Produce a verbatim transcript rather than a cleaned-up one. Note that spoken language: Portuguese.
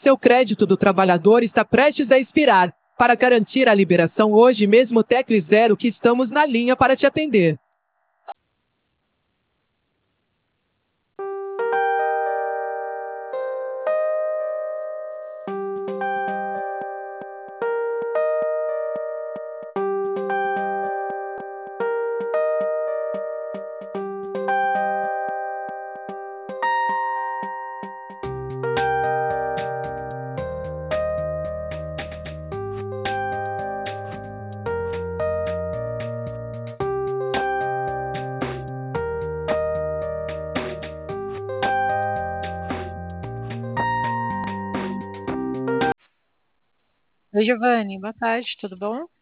Seu crédito do trabalhador está prestes a expirar. Para garantir a liberação hoje mesmo, tecle zero que estamos na linha para te atender. Oi, Giovanni, boa tarde, tudo bom?